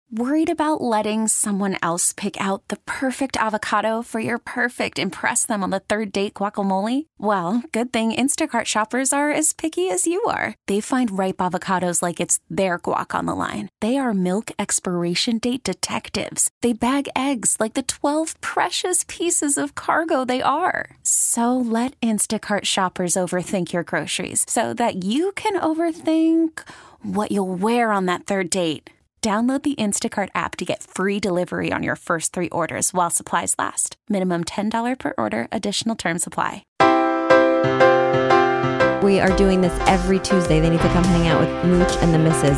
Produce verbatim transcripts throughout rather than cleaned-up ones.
Worried about letting someone else pick out the perfect avocado for your perfect impress them on the third date guacamole? Well, good thing Instacart shoppers are as picky as you are. They find ripe avocados like it's their guac on the line. They are milk expiration date detectives. They bag eggs like the twelve precious pieces of cargo they are. So let Instacart shoppers overthink your groceries so that you can overthink what you'll wear on that third date. Download the Instacart app to get free delivery on your first three orders while supplies last. Minimum ten dollars per order. Additional terms apply. We are doing this every Tuesday. They need to come hang out with Mooch and the missus.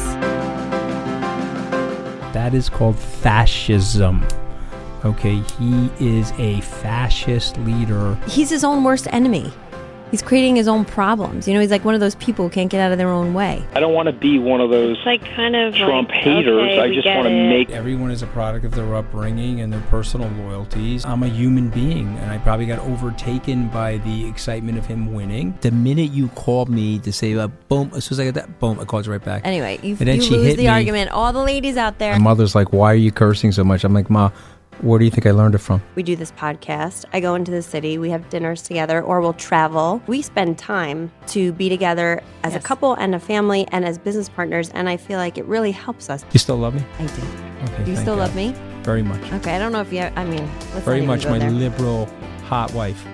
That is called fascism. Okay, he is a fascist leader. He's his own worst enemy. He's creating his own problems. You know, he's like one of those people who can't get out of their own way. I don't want to be one of those it's like kind of Trump like, haters. okay, I just want to make... Everyone is a product of their upbringing and their personal loyalties. I'm a human being, and I probably got overtaken by the excitement of him winning. The minute you called me to say, uh, boom, as soon as I got that, boom, I called you right back. Anyway, you, and then you she lose hit the me. argument. All the ladies out there. My mother's like, why are you cursing so much? I'm like, Ma, where do you think I learned it from? We do this podcast. I go into the city. We have dinners together, or we'll travel. We spend time to be together as yes. a couple and a family and as business partners, and I feel like it really helps us. You still love me? I do. Okay, do you still God. love me? Very much. Okay, I don't know if you, I mean, let's Very not much even go my there. liberal, hot wife.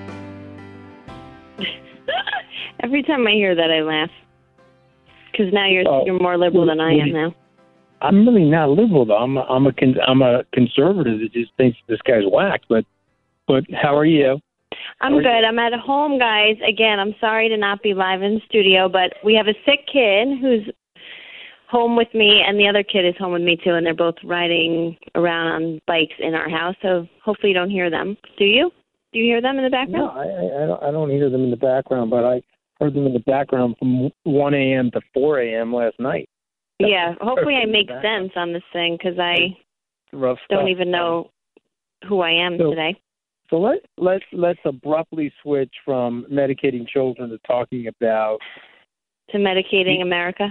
Every time I hear that, I laugh. Because now you're Oh, you're more liberal than I am now. I'm really not liberal, though. I'm a, I'm a, con- I'm a conservative that just thinks this guy's whack. But, but how are you? I'm good. I'm at home, guys. Again, I'm sorry to not be live in the studio, but we have a sick kid who's home with me, and the other kid is home with me, too, and they're both riding around on bikes in our house, so hopefully you don't hear them. Do you? Do you hear them in the background? No, I, I, I, don't, I don't hear them in the background, but I heard them in the background from one a.m. to four a.m. last night. Yeah, hopefully I make sense on this thing because I Rough don't stuff. even know who I am So- today. So let let let's abruptly switch from medicating children to talking about To medicating America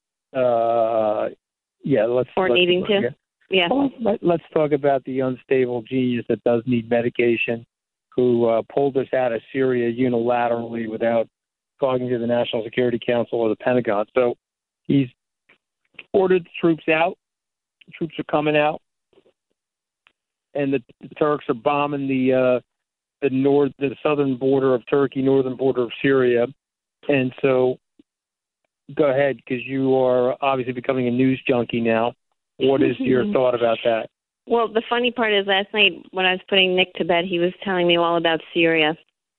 uh yeah let's or let's, needing to? Yeah. Well, let, let's talk about the unstable genius that does need medication, who uh, pulled us out of Syria unilaterally without talking to the National Security Council or the Pentagon. So he's ordered the troops out. The troops are coming out, and the, the Turks are bombing the uh, the north, the southern border of Turkey, northern border of Syria. And so, go ahead, because you are obviously becoming a news junkie now. What is your thought about that? Well, the funny part is last night when I was putting Nick to bed, he was telling me all about Syria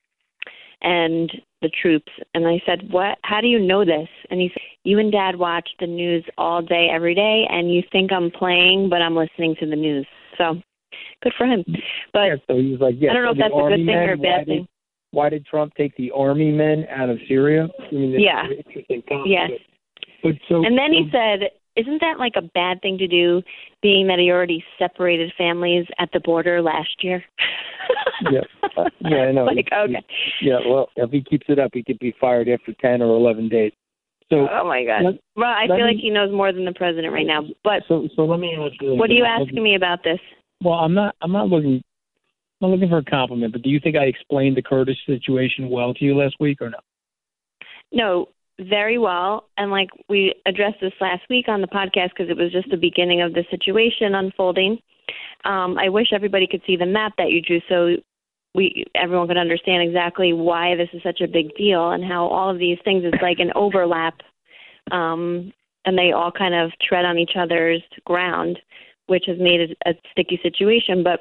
and the troops. And I said, "What? How do you know this?" And he said, "You and Dad watch the news all day, every day, and you think I'm playing, but I'm listening to the news." So good for him. But yeah, so he was like, yeah, I don't know so if that's a good thing or a bad thing. Did, why did Trump take the army men out of Syria? I mean, it's Yeah. an interesting concept. Yes. But so, And then he so, said, "Isn't that like a bad thing to do, being that he already separated families at the border last year?" yeah, uh, yeah, I know. Like, He- okay. he- yeah, well, if he keeps it up, he could be fired after ten or eleven days. So, Oh my God. let, Well, I let feel me- like he knows more than the president right now. But so, so let me ask you. what are you I'm asking me about this? Well, I'm not. I'm not looking. I'm not looking for a compliment. But do you think I explained the Kurdish situation well to you last week, or no? No, very well. And like we addressed this last week on the podcast because it was just the beginning of the situation unfolding. Um, I wish everybody could see the map that you drew so we everyone could understand exactly why this is such a big deal and how all of these things is like an overlap, um, and they all kind of tread on each other's ground, which has made it a sticky situation. But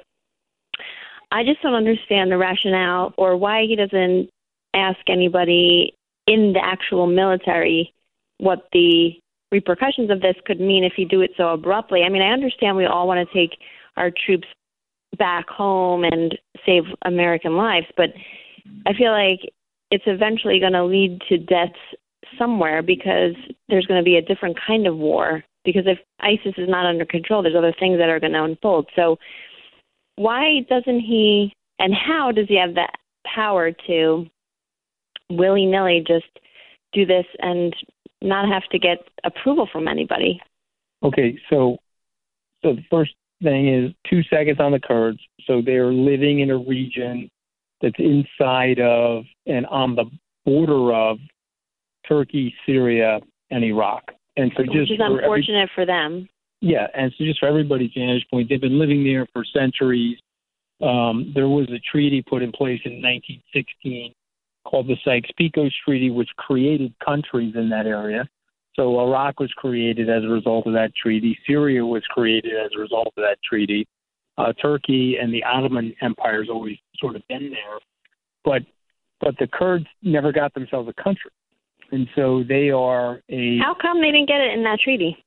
I just don't understand the rationale or why he doesn't ask anybody in the actual military what the repercussions of this could mean if you do it so abruptly. I mean, I understand we all want to take our troops back home and save American lives, but I feel like it's eventually going to lead to deaths somewhere because there's going to be a different kind of war. Because if ISIS is not under control, there's other things that are going to unfold. So why doesn't he, and how does he have the power to willy-nilly just do this and not have to get approval from anybody? Okay, so so the first thing is two seconds on the Kurds. So they're living in a region that's inside of and on the border of Turkey, Syria, and Iraq. And so just Which is for unfortunate every, for them. Yeah, and so just for everybody's vantage point, they've been living there for centuries. Um, there was a treaty put in place in nineteen sixteen called the Sykes-Picot Treaty, which created countries in that area. So Iraq was created as a result of that treaty. Syria was created as a result of that treaty. Uh, Turkey and the Ottoman Empire has always sort of been there. But but the Kurds never got themselves a country. And so they are a... How come they didn't get it in that treaty?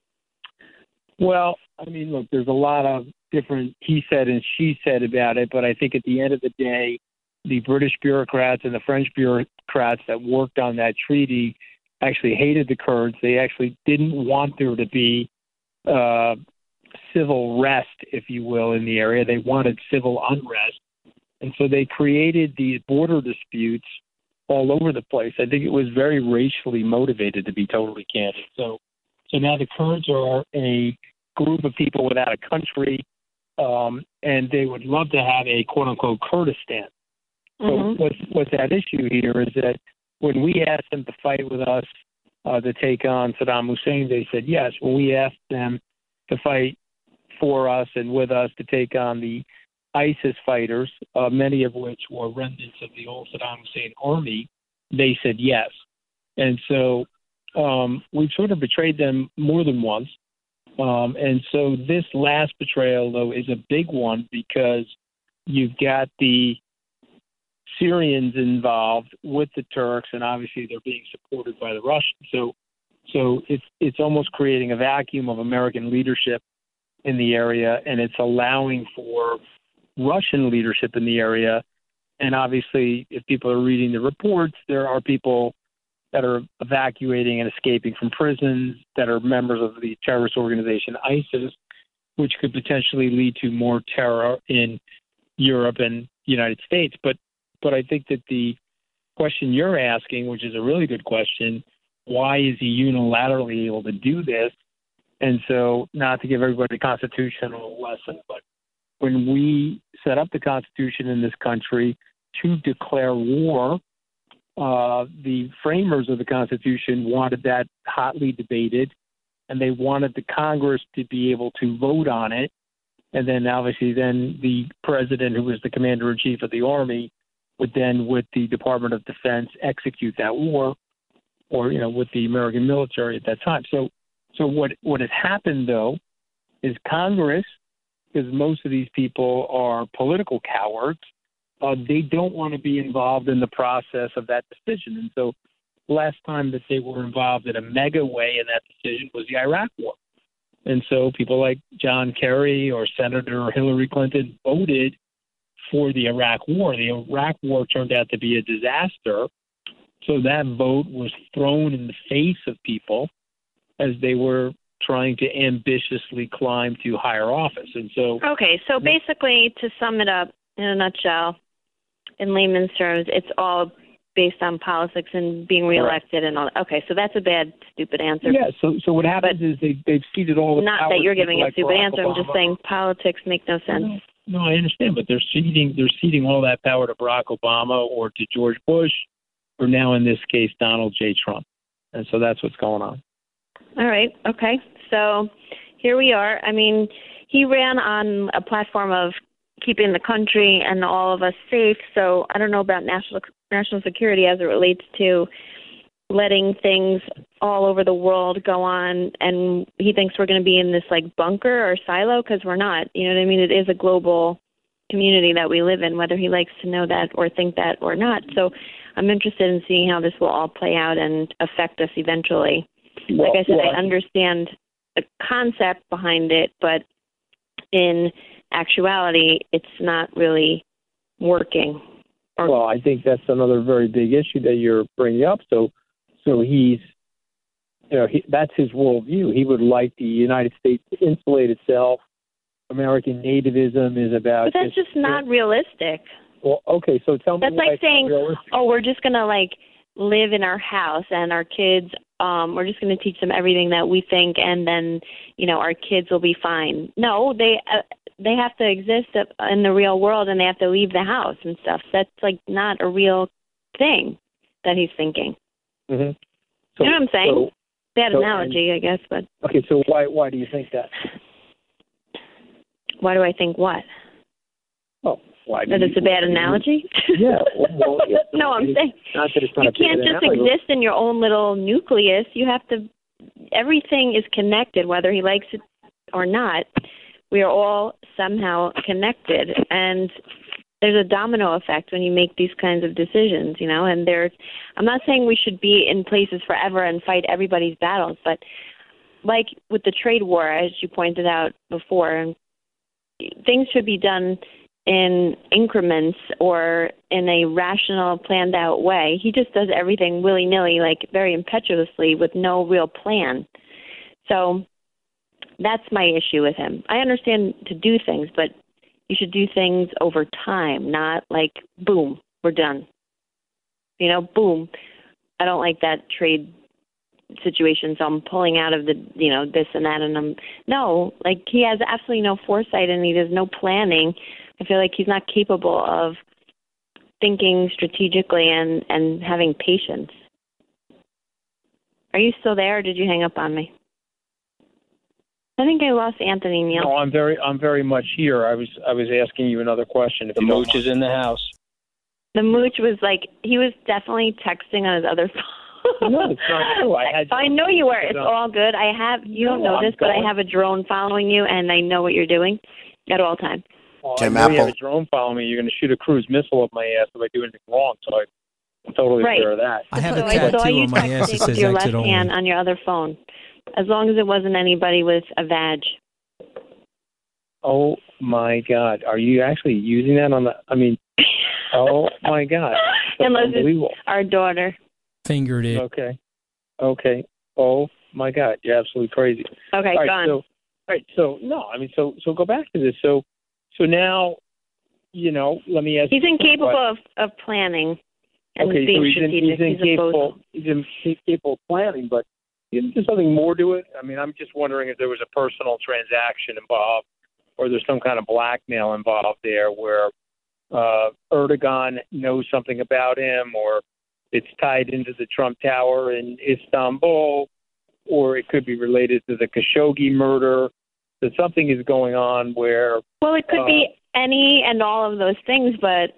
Well, I mean, look, there's a lot of different he said and she said about it, but I think at the end of the day, the British bureaucrats and the French bureaucrats that worked on that treaty actually hated the Kurds. They actually didn't want there to be uh, civil rest, if you will, in the area. They wanted civil unrest. And so they created these border disputes all over the place. I think it was very racially motivated, to be totally candid. So, so now the Kurds are a group of people without a country, um, and they would love to have a quote-unquote Kurdistan. So mm-hmm. what's, what's at issue here is that when we asked them to fight with us uh, to take on Saddam Hussein, they said yes. When we asked them to fight for us and with us to take on the ISIS fighters, uh, many of which were remnants of the old Saddam Hussein army, they said yes. And so um, we've sort of betrayed them more than once. Um, and so this last betrayal, though, is a big one because you've got the Syrians involved with the Turks, and obviously they're being supported by the Russians. So, so it's it's almost creating a vacuum of American leadership in the area, and it's allowing for Russian leadership in the area. And obviously, if people are reading the reports, there are people that are evacuating and escaping from prisons that are members of the terrorist organization ISIS, which could potentially lead to more terror in Europe and the United States. But But I think that the question you're asking, which is a really good question, why is he unilaterally able to do this? And so, not to give everybody a constitutional lesson, but when we set up the Constitution in this country to declare war, uh, the framers of the Constitution wanted that hotly debated, and they wanted the Congress to be able to vote on it. And then, obviously, then the president, who was the commander-in-chief of the Army, would then, with the Department of Defense, execute that war, or, you know, with the American military at that time. So so what, what has happened, though, is Congress, because most of these people are political cowards, uh, they don't want to be involved in the process of that decision. And so last time that they were involved in a mega way in that decision was the Iraq War. And so people like John Kerry or Senator Hillary Clinton voted for the Iraq War. The Iraq War turned out to be a disaster. So that vote was thrown in the face of people as they were trying to ambitiously climb to higher office. And so, okay, so basically, to sum it up in a nutshell, in layman's terms, it's all based on politics and being reelected and all that. Okay, so that's a bad, stupid answer. Yeah, so so what happens but is they, they've ceded all the Not power that you're giving like a stupid Barack answer. Obama. I'm just saying politics make no sense. No, no, I understand, but they're ceding they're ceding all that power to Barack Obama or to George Bush, or now in this case Donald J. Trump, and so that's what's going on. All right. Okay. So here we are. I mean, he ran on a platform of keeping the country and all of us safe. So I don't know about national national security as it relates to letting things all over the world go on. And he thinks we're going to be in this like bunker or silo, because we're not. You know what I mean? It is a global community that we live in, whether he likes to know that or think that or not. So I'm interested in seeing how this will all play out and affect us eventually. Like I said, well, I understand the concept behind it, but in actuality, it's not really working. Or, well, I think that's another very big issue that you're bringing up. So, so he's, you know, he, that's his worldview. He would like the United States to insulate itself. American nativism is about. But that's just not realistic. Well, okay, so tell me. That's like saying, oh, we're just going to like live in our house and our kids, um, we're just going to teach them everything that we think, and then, you know, our kids will be fine. No, they uh, they have to exist in the real world, and they have to leave the house and stuff. That's, like, not a real thing that he's thinking. Mm-hmm. So, you know what I'm saying? So, Bad so, analogy, I guess, but... Okay, so why why do you think that? Why do I think what? Oh, why do that you, it's a bad analogy? Yeah. Well, well, yeah. No, I'm saying not that it's not you a bad can't just analogy. exist in your own little nucleus. You have to... Everything is connected, whether he likes it or not. We are all somehow connected, and there's a domino effect when you make these kinds of decisions, you know, and there's, I'm not saying we should be in places forever and fight everybody's battles, but like with the trade war, as you pointed out before, things should be done in increments or in a rational, planned out way. He just does everything willy-nilly, like very impetuously with no real plan. So that's my issue with him. I understand to do things, but you should do things over time, not like, boom, we're done. You know, boom, I don't like that trade situation, so I'm pulling out of the, you know, this and that. And I'm, no, like he has absolutely no foresight and he does no planning. I feel like he's not capable of thinking strategically and, and having patience. Are you still there or did you hang up on me? I think I lost Anthony, Neil. No, I'm very, I'm very much here. I was, I was asking you another question. If The you don't mooch is in the house. The mooch was like, he was definitely texting on his other phone. No, it's not true. I had. I know you were. It's all good. I have, you don't No, know I'm this, but I going. have a drone following you, and I know what you're doing at all times. Well, Tim I know you have Apple. a drone following me. You're going to shoot a cruise missile up my ass if I do anything wrong. So I, I'm totally Right. aware of that. I have so a I saw tattoo you on my ass that texting says with your left exit only. hand on your other phone, as long as it wasn't anybody with a vag. Oh my God, are you actually using that on the? I mean, oh my God, that's Unless it's unbelievable. our daughter. Fingered it. Okay, okay. Oh my God, you're absolutely crazy. Okay, all right, gone. so, all right, so no, I mean, so so go back to this. So, so now, you know, let me ask. He's you incapable what- of, of planning and Okay, being so he's, in, strategic. he's He's a incapable. bozo. He's in- he's incapable of planning, but isn't there something more to it? I mean, I'm just wondering if there was a personal transaction involved, or there's some kind of blackmail involved there, where uh, Erdogan knows something about him, or it's tied into the Trump Tower in Istanbul, or it could be related to the Khashoggi murder. That something is going on where Well, it could uh, be any and all of those things, but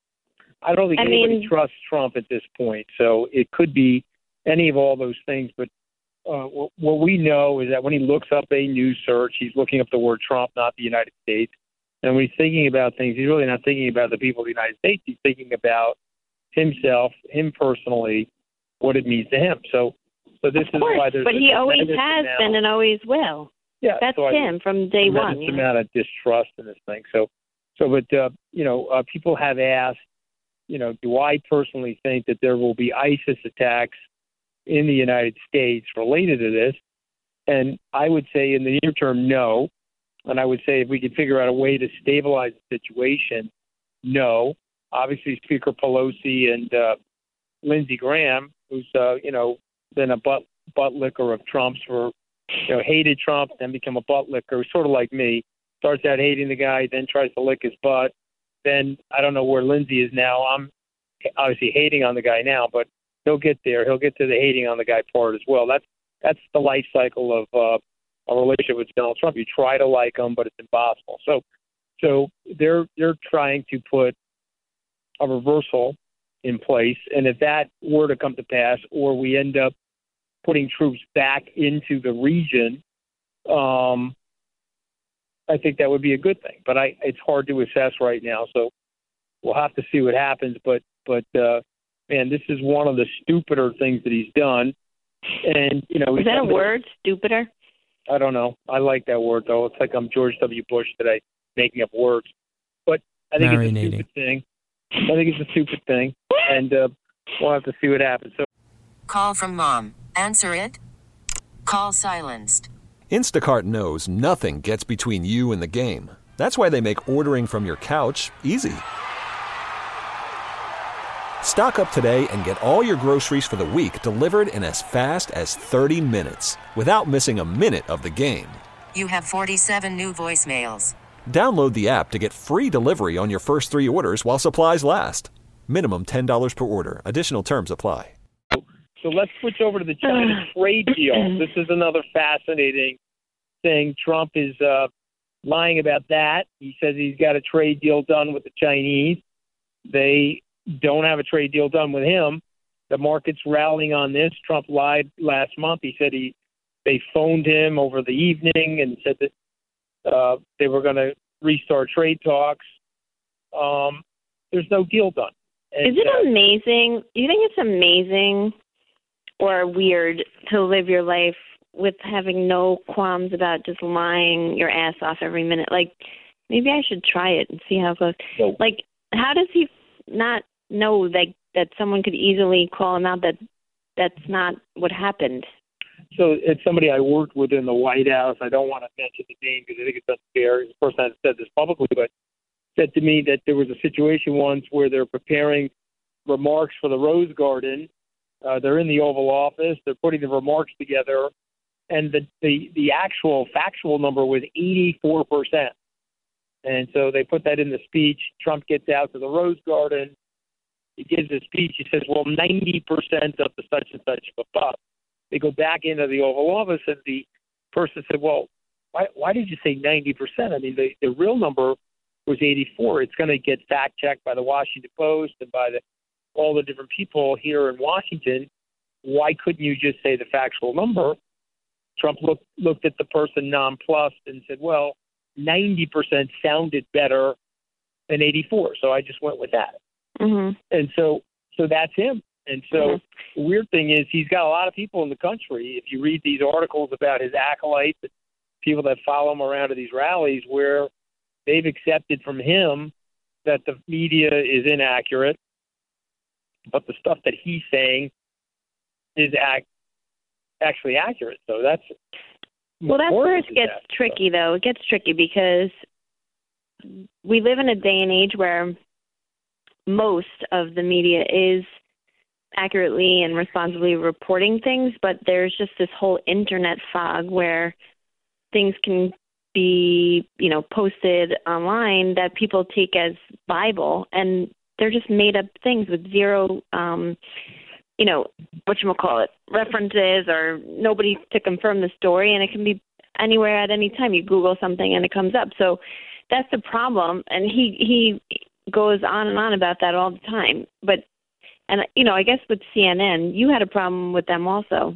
I don't think I anybody mean- trusts Trump at this point. So it could be any of all those things. But uh, what, what we know is that when he looks up a news search, he's looking up the word Trump, not the United States. And when he's thinking about things, he's really not thinking about the people of the United States. He's thinking about himself, him personally, what it means to him. So, so this of is course, why there's but a he always tremendous has amount- been and always will. Yeah, That's so I- him from day one. tremendous You know? amount of distrust in this thing. So, so, but uh, you know, uh, people have asked, you know, do I personally think that there will be ISIS attacks in the United States related to this? And I would say in the near term, no. And I would say if we could figure out a way to stabilize the situation, no. Obviously, Speaker Pelosi and uh, Lindsey Graham, who's uh, you know been a butt butt licker of Trump's for you know hated Trump, then become a butt licker, sort of like me. Starts out hating the guy, then tries to lick his butt. Then I don't know where Lindsey is now. I'm obviously hating on the guy now, but he'll get there. He'll get to the hating on the guy part as well. That's that's the life cycle of uh, a relationship with Donald Trump. You try to like him, but it's impossible. So, so they're they're trying to put a reversal in place, and if that were to come to pass, or we end up putting troops back into the region, um, I think that would be a good thing. But I, it's hard to assess right now, so we'll have to see what happens. But but uh, man, this is one of the stupider things that he's done. And you know, Is that a word, stupider? I don't know. I like that word though. It's like I'm George W. Bush today, making up words. But I think it's a Marinating. stupid thing. I think it's a stupid thing, and uh, we'll have to see what happens. So. Call from mom. Answer it. Call silenced. Instacart knows nothing gets between you and the game. That's why they make ordering from your couch easy. Stock up today and get all your groceries for the week delivered in as fast as thirty minutes without missing a minute of the game. You have forty-seven new voicemails. Download the app to get free delivery on your first three orders while supplies last. Minimum ten dollars per order. Additional terms apply. So let's switch over to the China trade deal. This is another fascinating thing. Trump is uh, lying about that. He says he's got a trade deal done with the Chinese. They don't have a trade deal done with him. The market's rallying on this. Trump lied last month. He said he they phoned him over the evening and said that uh, they were going to restart trade talks. Um, there's no deal done. And, Is it uh, amazing? You think it's amazing or weird to live your life with having no qualms about just lying your ass off every minute? Like, maybe I should try it and see how it goes. So, like, how does he not know that that someone could easily call him out that that's not what happened? So it's somebody I worked with in the White House. I don't want to mention the name because I think it's unfair. The person hasn't said this publicly, but said to me that there was a situation once where they're preparing remarks for the Rose Garden. Uh, they're in the Oval Office. They're putting the remarks together, and the, the, the actual factual number was eighty-four percent. And so they put that in the speech. Trump gets out to the Rose Garden. He gives a speech. He says, well, ninety percent of the such and such of above. They go back into the Oval Office, and the person said, well, why, why did you say ninety percent? I mean, the, the real number was eighty-four. It's going to get fact-checked by the Washington Post and by the, all the different people here in Washington. Why couldn't you just say the factual number? Trump looked, looked at the person nonplussed and said, well, ninety percent sounded better than eighty-four, so I just went with that. Mm-hmm. And so so that's him. And so Mm-hmm. the weird thing is he's got a lot of people in the country. If you read these articles about his acolytes, people that follow him around to these rallies, where they've accepted from him that the media is inaccurate, but the stuff that he's saying is ac- actually accurate. So that's Well, that's where it gets that, tricky, though. It gets tricky because we live in a day and age where most of the media is accurately and responsibly reporting things, but there's just this whole internet fog where things can be, you know, posted online that people take as Bible, and they're just made up things with zero, um, you know, whatchamacallit, references or nobody to confirm the story, and it can be anywhere at any time. You Google something and it comes up. So that's the problem, and he he goes on and on about that all the time. But, and, you know, I guess with C N N, you had a problem with them also.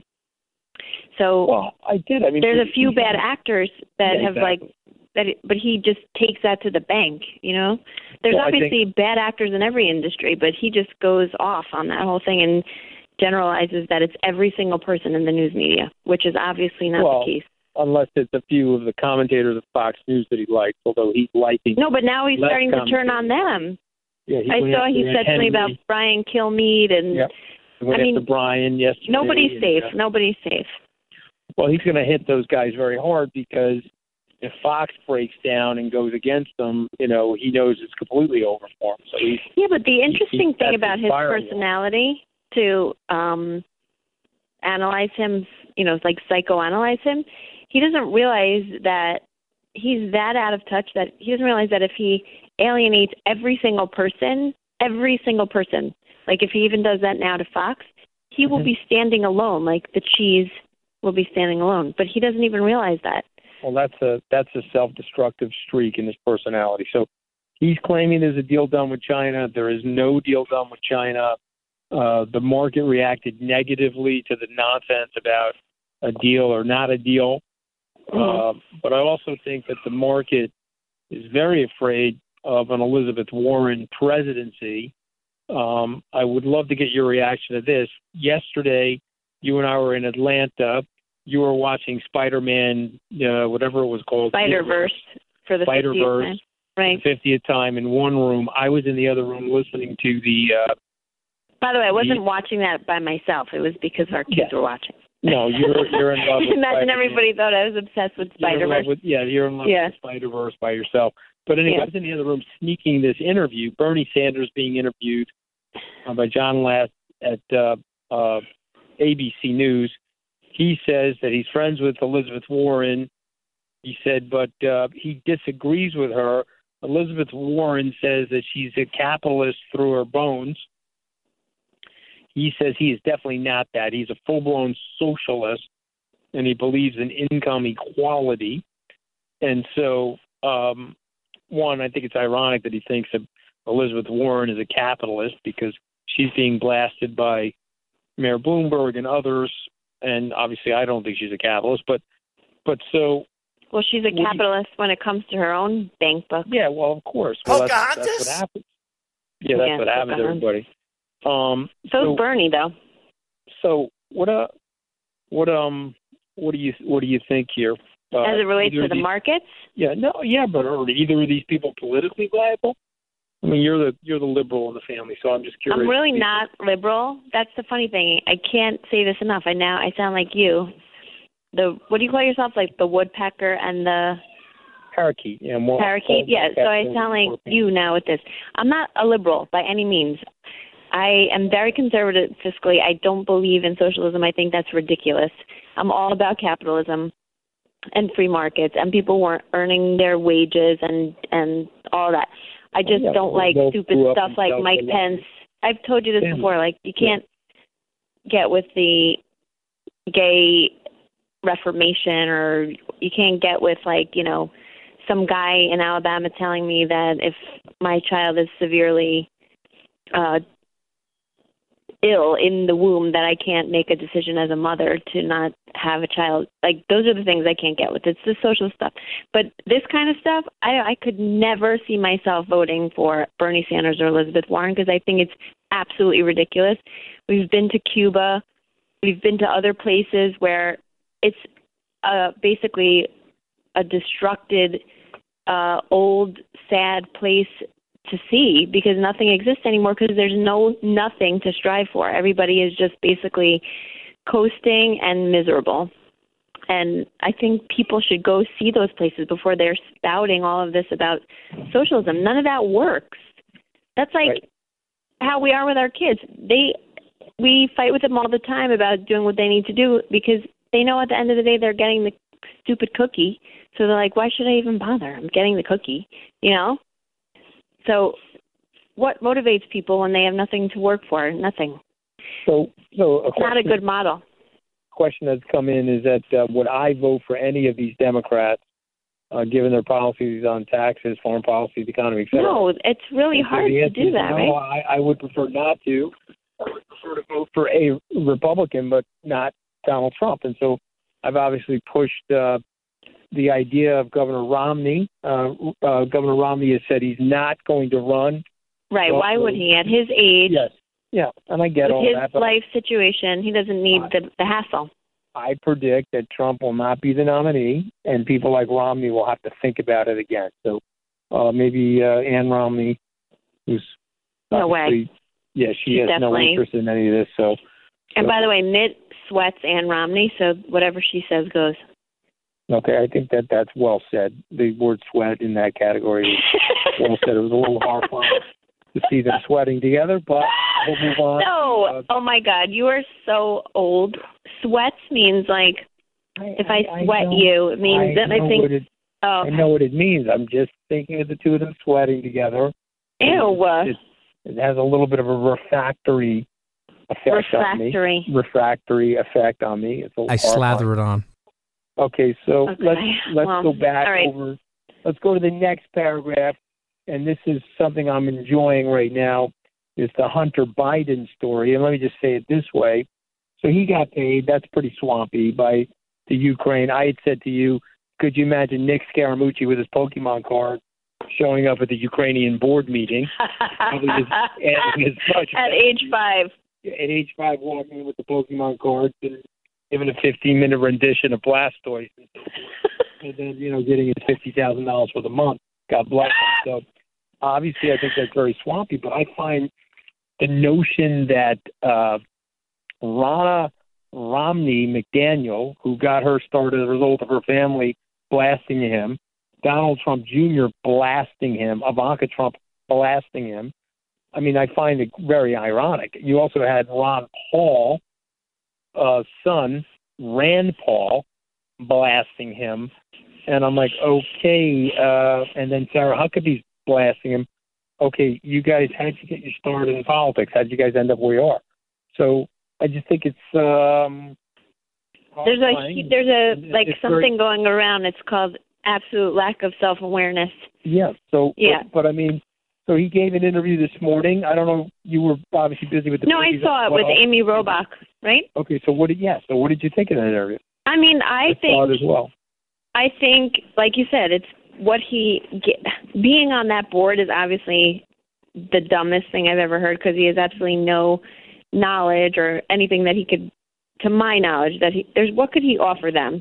So well, I did. I mean, there's a few bad actors that yeah, have, exactly. like, that, it, but he just takes that to the bank, you know? There's well, obviously think, bad actors in every industry, but he just goes off on that whole thing and generalizes that it's every single person in the news media, which is obviously not well, the case. Unless it's a few of the commentators of Fox News that he likes, although he's liking. No, but now he's starting to turn on them. Yeah, he I saw he said something about Brian Kilmeade, and yep. He went I mean, after Brian yesterday. Nobody's and, safe. uh, Nobody's safe. Well, he's going to hit those guys very hard because if Fox breaks down and goes against them, you know, he knows it's completely over for him. So he's, Yeah, but the interesting he, thing that's about his his firewall. personality, to um, analyze him, you know, like psychoanalyze him, he doesn't realize that he's that out of touch that he doesn't realize that if he alienates every single person, every single person, like if he even does that now to Fox, he will Mhm. be standing alone, like the cheese will be standing alone. But he doesn't even realize that. Well, that's a that's a self-destructive streak in his personality. So he's claiming there's a deal done with China. There is no deal done with China. Uh, the market reacted negatively to the nonsense about a deal or not a deal. Mm-hmm. Uh, but I also think that the market is very afraid of an Elizabeth Warren presidency. Um, I would love to get your reaction to this. Yesterday, you and I were in Atlanta. You were watching Spider-Man, uh, whatever it was called. Spider-Verse for the Spider-Verse. fiftieth time. Right. fiftieth time in one room. I was in the other room listening to the... Uh, By the way, I wasn't the, watching that by myself. It was because our kids yes. were watching. No, you're you're in love with Imagine Spider-Man. everybody thought I was obsessed with You're in love Spider-Verse. with, yeah, you're in love Yeah. with Spider-Verse by yourself. But anyway, Yeah. I was in the other room sneaking this interview, Bernie Sanders being interviewed uh, by John Last at uh, uh, A B C News. He says that he's friends with Elizabeth Warren. He said, but uh, he disagrees with her. Elizabeth Warren says that she's a capitalist through her bones. He says he is definitely not that. He's a full-blown socialist, and he believes in income equality. And so, um, one, I think it's ironic that he thinks that Elizabeth Warren is a capitalist because she's being blasted by Mayor Bloomberg and others. And obviously, I don't think she's a capitalist. But, but so. Well, she's a capitalist you, when it comes to her own bank book. Yeah, well, of course. Well, that's, that's what happens. Yeah, that's yeah, what happens, everybody. Um, so, so is Bernie, though. So what? Uh, what? Um, what do you? What do you think here? Uh, As it relates to the these, markets? Yeah, no, yeah, but are either of these people politically viable? I mean, you're the you're the liberal in the family, so I'm just curious. I'm really not liberal. That's the funny thing. I can't say this enough. I now I sound like you. The what do you call yourself? Like the woodpecker and the parakeet. Yeah, more parakeet. Yeah. So I sound like you now with this. I'm not a liberal by any means. I am very conservative fiscally. I don't believe in socialism. I think that's ridiculous. I'm all about capitalism and free markets and people weren't earning their wages and and all that. I just yeah, don't like stupid stuff like Mike Pence. I've told you this yeah. before. Like you can't yeah. get with the gay reformation, or you can't get with like, you know, some guy in Alabama telling me that if my child is severely uh ill in the womb that I can't make a decision as a mother to not have a child. Like those are the things I can't get with. It's the social stuff. But this kind of stuff, I, I could never see myself voting for Bernie Sanders or Elizabeth Warren because I think it's absolutely ridiculous. We've been to Cuba. We've been to other places where it's uh, basically a destructed, uh, old, sad place to see because nothing exists anymore because there's no nothing to strive for. Everybody is just basically coasting and miserable. And I think people should go see those places before they're spouting all of this about socialism. None of that works. That's like right. how we are with our kids. They we fight with them all the time about doing what they need to do because they know at the end of the day they're getting the stupid cookie. So they're like, why should I even bother? I'm getting the cookie, you know? So what motivates people when they have nothing to work for? Nothing. So, so a it's not a good model. Question that's come in is that uh, would I vote for any of these Democrats, uh, given their policies on taxes, foreign policy, the economy, et cetera? No, it's really and hard so to do that, no, right? I, I would prefer not to. I would prefer to vote for a Republican, but not Donald Trump. And so I've obviously pushed uh, the idea of Governor Romney. Uh, uh, Governor Romney has said he's not going to run. Right. So, why would he? At his age. Yes. Yeah, and I get with all his that. But life situation, he doesn't need I, the, the hassle. I predict that Trump will not be the nominee, and people like Romney will have to think about it again. So uh, maybe uh, Ann Romney, who's no way. Yeah, she She's has definitely. no interest in any of this. So. And so. by the way, Mitt sweats Ann Romney, so whatever she says goes. Okay, I think that that's well said. The word sweat in that category is well said. It was a little horrifying to see them sweating together, but we'll move on. No, uh, oh my God, you are so old. Sweats means like, I, if I, I sweat I you, it means I that I think, it, oh. I know what it means. I'm just thinking of the two of them sweating together. Ew. It, it has a little bit of a refractory effect refractory. on me. Refractory effect on me. It's a I slather it on. Okay, so okay. let's let's well, go back right. over. Let's go to the next paragraph, and this is something I'm enjoying right now. Is the Hunter Biden story, and let me just say it this way: so he got paid. That's pretty swampy by the Ukraine. I had said to you, could you imagine Nick Scaramucci with his Pokemon card showing up at the Ukrainian board meeting? Probably just adding as much at age five. At age five, walking in with the Pokemon card. And, giving a fifteen-minute rendition of Blastoise, and then, you know, getting his fifty thousand dollars for the month. God bless him. So, obviously, I think that's very swampy, but I find the notion that uh, Ronna Romney McDaniel, who got her start as a result of her family blasting him, Donald Trump Junior blasting him, Ivanka Trump blasting him, I mean, I find it very ironic. You also had Ron Paul, uh, son, Rand Paul, blasting him. And I'm like, okay. Uh, and then Sarah Huckabee's blasting him. Okay, you guys, how'd you get your start in politics? How'd you guys end up where you are? So I just think it's um, there's a there's a like it's something very, going around. It's called absolute lack of self awareness. Yeah. So yeah. But, but I mean, so he gave an interview this morning. I don't know. You were obviously busy with the. No, I saw it with else? Amy Robach, right? Okay. So what did yeah? So what did you think of that interview? I mean, I, I think saw it as well. I think, like you said, it's what he get, being on that board is obviously the dumbest thing I've ever heard because he has absolutely no knowledge or anything that he could, to my knowledge, that he there's what could he offer them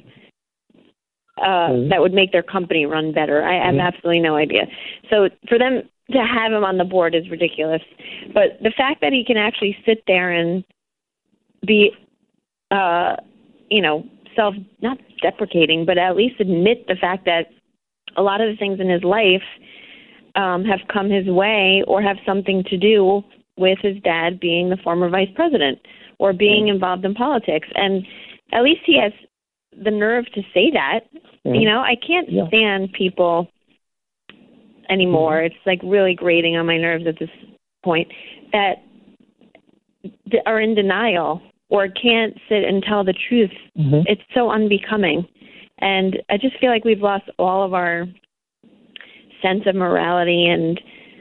uh, mm-hmm. that would make their company run better. I have mm-hmm. absolutely no idea. So for them to have him on the board is ridiculous. But the fact that he can actually sit there and be, uh, you know, self not deprecating, but at least admit the fact that a lot of the things in his life um, have come his way or have something to do with his dad being the former vice president or being mm-hmm. involved in politics. And at least he has the nerve to say that. Mm-hmm. You know, I can't yeah. stand people anymore. Mm-hmm. It's like really grating on my nerves at this point that are in denial or can't sit and tell the truth. Mm-hmm. It's so unbecoming. And I just feel like we've lost all of our sense of morality and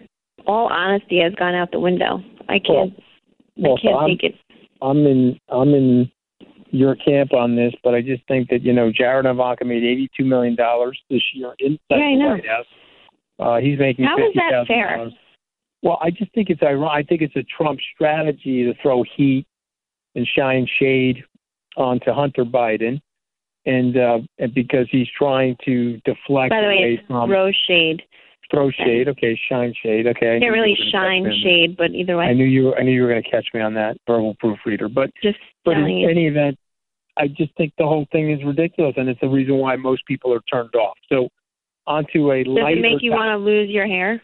all honesty has gone out the window. I can't, well, I can't so take it. I'm in, I'm in your camp on this, but I just think that, you know, Jared Ivanka made eighty-two million dollars this year inside yeah, I the know. White House. Uh, he's making How is that fair? Well, I just think it's ironic. I think it's a Trump strategy to throw heat and shine shade onto Hunter Biden. And, uh, and because he's trying to deflect By the way, away it's from throw shade. Throw shade, okay, shine shade, okay. Can't really shine shade, but either way. I knew you. Were, I knew you were going to catch me on that verbal proofreader, but just but in you. any event, I just think the whole thing is ridiculous, and it's the reason why most people are turned off. So, onto a Does lighter. Does it make you want to lose your hair?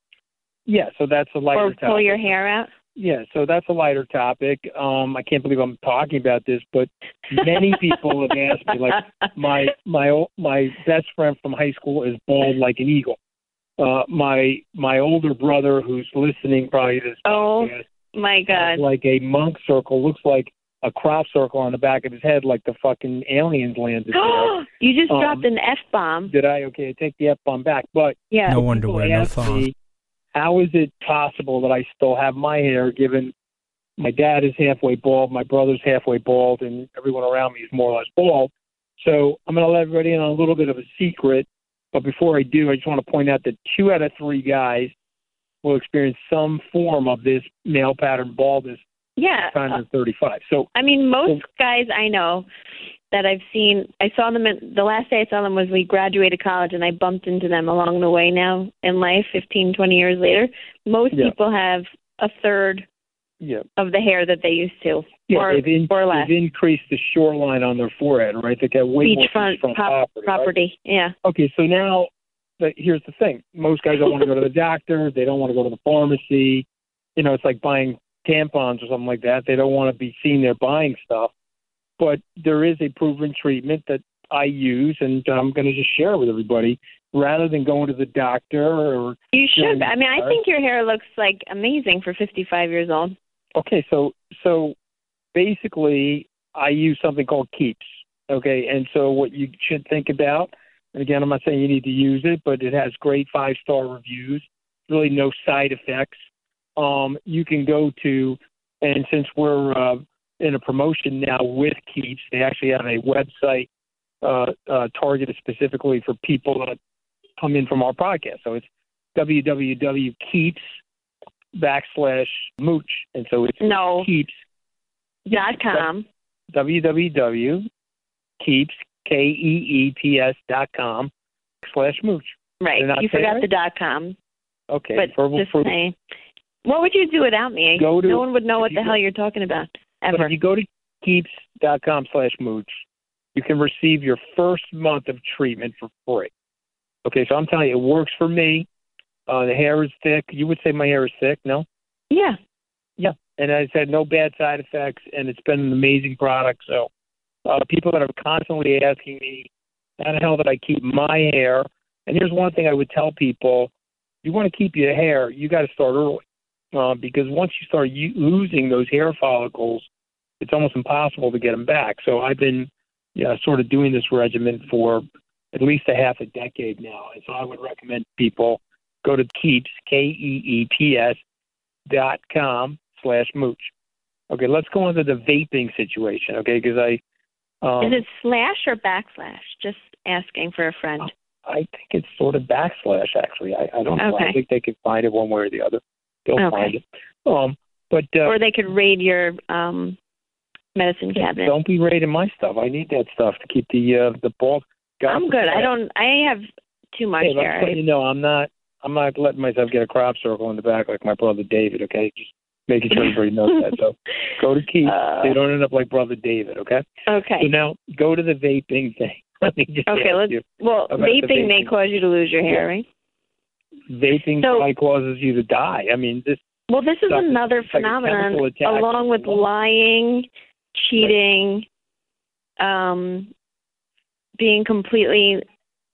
Yeah, so that's a lighter or topic. Or pull your hair out. Yeah, so that's a lighter topic. Um, I can't believe I'm talking about this, but many people have asked me. Like my my my best friend from high school is bald like an eagle. Uh, my my older brother, who's listening probably to this oh podcast, my god, like a monk circle, looks like a crop circle on the back of his head, like the fucking aliens landed there. You just um, dropped an F bomb. Did I? Okay, I take the F bomb back. But yeah, no underwear, no thong. How is it possible that I still have my hair, given my dad is halfway bald, my brother's halfway bald, and everyone around me is more or less bald? So I'm going to let everybody in on a little bit of a secret. But before I do, I just want to point out that two out of three guys will experience some form of this male pattern baldness yeah. by the time they're thirty-five. So I mean, most so, guys I know that I've seen, I saw them, in, the last day I saw them was we graduated college, and I bumped into them along the way now in life, fifteen, twenty years later. Most yeah. people have a third yeah. of the hair that they used to, yeah, or, they've in, or less. They've increased the shoreline on their forehead, right? They get way Beachfront more beachfront pop, property. property right? yeah. Okay, so now, but here's the thing. Most guys don't want to go to the doctor. They don't want to go to the pharmacy. You know, it's like buying tampons or something like that. They don't want to be seen there buying stuff. But there is a proven treatment that I use, and I'm going to just share it with everybody, rather than going to the doctor or. You should. I mean, I think your hair looks like amazing for fifty-five years old. Okay, so so basically, I use something called Keeps. Okay, and so what you should think about, and again, I'm not saying you need to use it, but it has great five star reviews. Really, no side effects. Um, you can go to, and since we're uh, in a promotion now with Keeps, they actually have a website uh, uh, targeted specifically for people that come in from our podcast. So it's www.keeps backslash mooch. And so it's no. Keeps. Dot com. www.keeps, K E E P S dot com slash mooch. Right. You forgot right? the dot com. Okay. But verbal just proof. say, what would you do without me? Go to, no one would know what the go, hell you're talking about, ever. But if you go to keeps.com slash mooch, you can receive your first month of treatment for free. Okay, so I'm telling you, it works for me. Uh, the hair is thick. You would say my hair is thick, no? Yeah. Yeah, and it's had no bad side effects, and it's been an amazing product. So uh, people that are constantly asking me, how the hell did I keep my hair? And here's one thing I would tell people. If you want to keep your hair, you got to start early. Uh, because once you start u- losing those hair follicles, it's almost impossible to get them back. So I've been yeah, sort of doing this regimen for at least a half a decade now. And so I would recommend people go to Keeps, K E E P S, dot com slash mooch. Okay, let's go into the vaping situation, okay, because I... Um, Is it slash or backslash? Just asking for a friend. I think it's sort of backslash, actually. I, I don't know. Okay. I think they can find it one way or the other. They'll Okay. find it. Um, but uh, Or they could raid your um, medicine cabinet. Don't be raiding my stuff. I need that stuff to keep the uh, the ball. I'm good. I don't. I have too much Hey, hair. I'm letting you know, I'm not. I'm not letting myself get a crop circle in the back like my brother David. Okay, just making sure everybody knows that. So go to Keith. Uh, so you don't end up like brother David. Okay. Okay. So now go to the vaping thing. Let me just Okay. ask Let's. you Well, about the vaping may vaping. cause you to lose your hair, right? Vaping So- probably causes you to die. I mean, this. Well, this is Stuff is another like a phenomenon, chemical attack. along with lying, cheating, um, being completely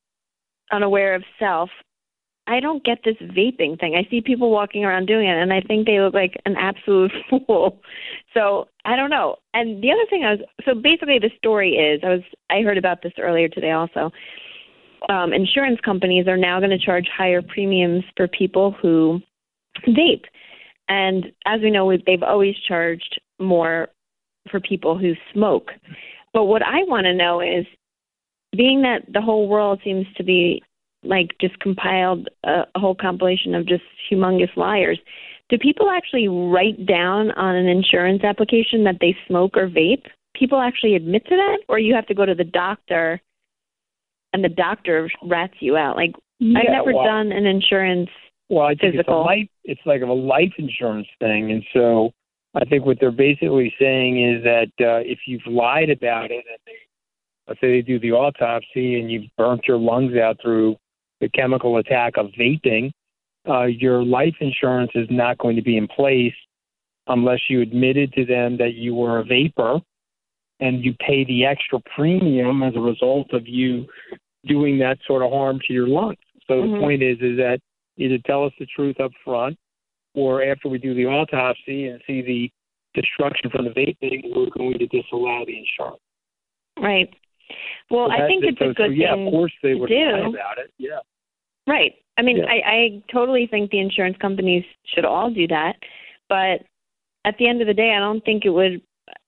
unaware of self. I don't get this vaping thing. I see people walking around doing it, and I think they look like an absolute fool. So I don't know. And the other thing I was so basically the story is I was I heard about this earlier today also. Um, insurance companies are now going to charge higher premiums for people who vape. And as we know, we've, they've always charged more for people who smoke. But what I want to know is, being that the whole world seems to be like just compiled a, a whole compilation of just humongous liars, do people actually write down on an insurance application that they smoke or vape? People actually admit to that? Or you have to go to the doctor and the doctor rats you out? Like, Yeah, I've never well, done an insurance Well, I think physical. it's a life. It's like a life insurance thing, and so I think what they're basically saying is that uh, if you've lied about it, and they, let's say they do the autopsy, and you've burnt your lungs out through the chemical attack of vaping, uh, your life insurance is not going to be in place unless you admitted to them that you were a vapor, and you pay the extra premium as a result of you doing that sort of harm to your lungs. So Mhm. the point is, is that either tell us the truth up front, or after we do the autopsy and see the destruction from the vaping, we're going to disallow the insurance. Right. Well, So I that- think it's so, a good so, yeah, thing of course they to would do. lie about it. Yeah. Right. I mean, Yeah. I, I totally think the insurance companies should all do that. But at the end of the day, I don't think it would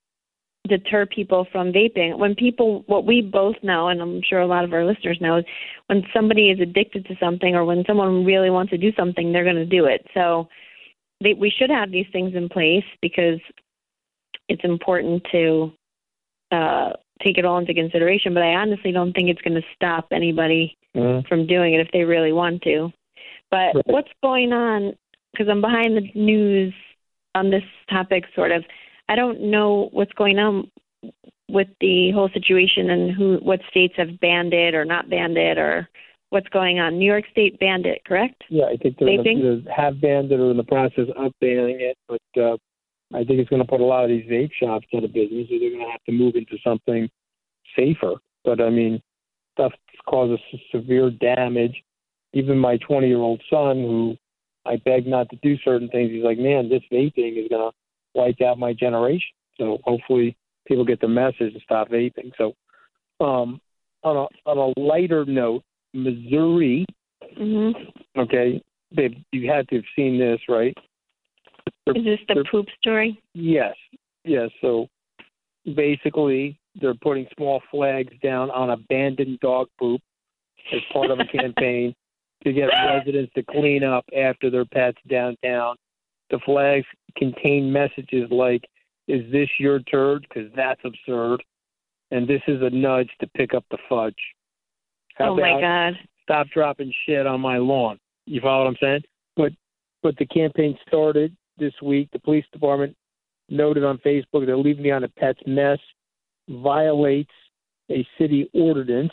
deter people from vaping. When people, what we both know, and I'm sure a lot of our listeners know, is when somebody is addicted to something or when someone really wants to do something, they're going to do it. So they, we should have these things in place because it's important to uh, take it all into consideration. But I honestly don't think it's going to stop anybody Mhm. from doing it if they really want to. But Right. what's going on, because I'm behind the news on this topic, sort of, I don't know what's going on with the whole situation and who, what states have banned it or not banned it or what's going on. New York State banned it, correct? Yeah, I think they're in Vaping? the, they have banned it or in the process of banning it, but uh, I think it's going to put a lot of these vape shops out of business, or they're going to have to move into something safer. But, I mean, stuff causes severe damage. Even my twenty-year-old son, who I beg not to do certain things, he's like, man, this vaping is going to wipe out my generation. So hopefully people get the message and stop vaping. So um, on a on a lighter note, Missouri, Mm-hmm. okay, they you had to have seen this, right? They're- Is this the they're- poop story? Yes, yes. So basically, they're putting small flags down on abandoned dog poop as part of a campaign to get residents to clean up after their pets downtown. The flags contain messages like, "Is this your turd? Because that's absurd." And this is a nudge to pick up the fudge. How Oh, my about God. stop dropping shit on my lawn? You follow what I'm saying? But but the campaign started this week. The police department noted on Facebook that leaving behind a pet's mess violates a city ordinance.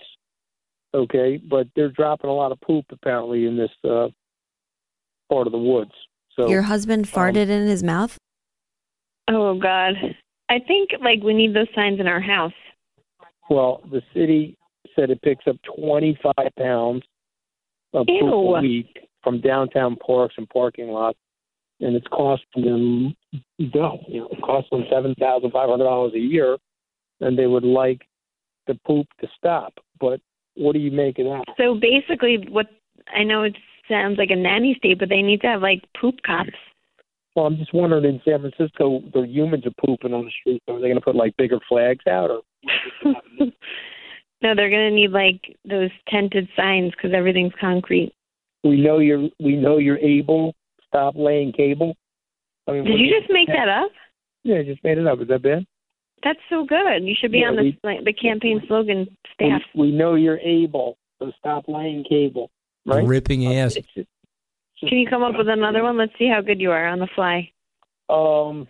Okay, but they're dropping a lot of poop apparently in this uh, part of the woods. So Your husband farted um, in his mouth? Oh, God. I think, like, we need those signs in our house. Well, the city said it picks up twenty-five pounds of poop Ew. a week from downtown parks and parking lots, and it's costing them, you know, it costs them seven thousand five hundred dollars a year, and they would like the poop to stop. But what do you make of that? So basically, what I know it sounds like a nanny state, but they need to have, like, poop cops. Well, I'm just wondering, in San Francisco, the humans are pooping on the street. So are they going to put, like, bigger flags out? Or No, they're going to need, like, those tented signs because everything's concrete. we know you're we know you're able. Stop laying cable. I mean, Did you just make that up? Yeah, I just made it up. Is that bad? That's so good. You should be Yeah, on the we- like, the campaign slogan staff. We, we know you're able, so stop laying cable. Right? Ripping ass. It's just- Can you come up with another one? Let's see how good you are on the fly. Um,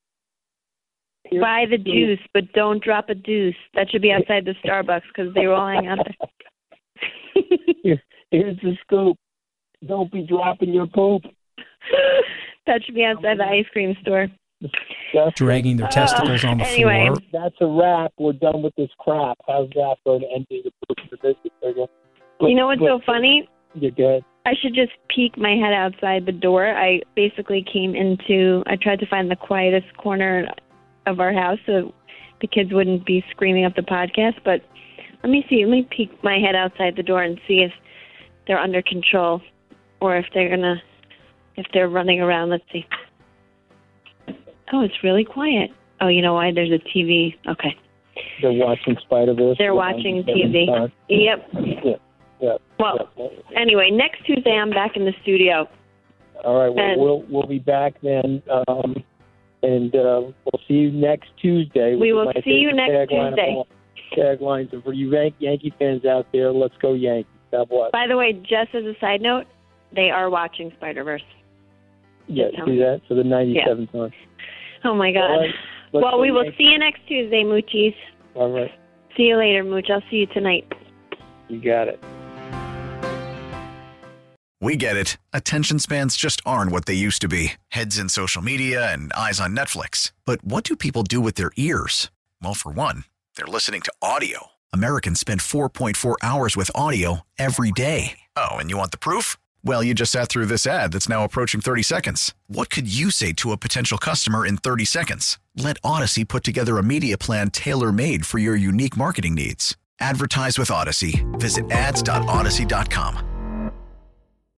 here- Buy the juice, but don't drop a deuce. That should be outside the Starbucks because they were all hanging out there. Here, here's the scoop. Don't be dropping your poop. That should be outside the ice cream store. That's, Dragging their testicles on the Anyway. floor. that's a wrap. We're done with this crap. How's that for an ending the poop the business? There you go. But- You know what's but- so funny? You're good. I should just peek my head outside the door. I basically came into, I tried to find the quietest corner of our house so the kids wouldn't be screaming up the podcast. But let me see, let me peek my head outside the door and see if they're under control or if they're going to, if they're running around. Let's see. Oh, it's really quiet. Oh, you know why? There's a T V. Okay. They're watching Spider-Verse. They're watching T V. Yep. Yeah. Yeah. Well, yeah. anyway, next Tuesday I'm back in the studio. All right. Well, and- we'll we'll be back then, um, and uh, we'll see you next Tuesday. We will My see you favorite next tagline of Tuesday. all- Taglines and for you Yan- Yankee fans out there, let's go Yankees. God bless. By the way, just as a side note, they are watching Spider-Verse. Yeah, Just see that? So the ninety-seven time. Oh, my God. All right. Let's Well, go we will Yankees. see you next Tuesday, Moochies. All right. See you later, Mooch. I'll see you tonight. You got it. We get it. Attention spans just aren't what they used to be. Heads in social media and eyes on Netflix. But what do people do with their ears? Well, for one, they're listening to audio. Americans spend four point four hours with audio every day. Oh, and you want the proof? Well, you just sat through this ad that's now approaching thirty seconds. What could you say to a potential customer in thirty seconds? Let Odyssey put together a media plan tailor-made for your unique marketing needs. Advertise with Odyssey. Visit ads dot odyssey dot com.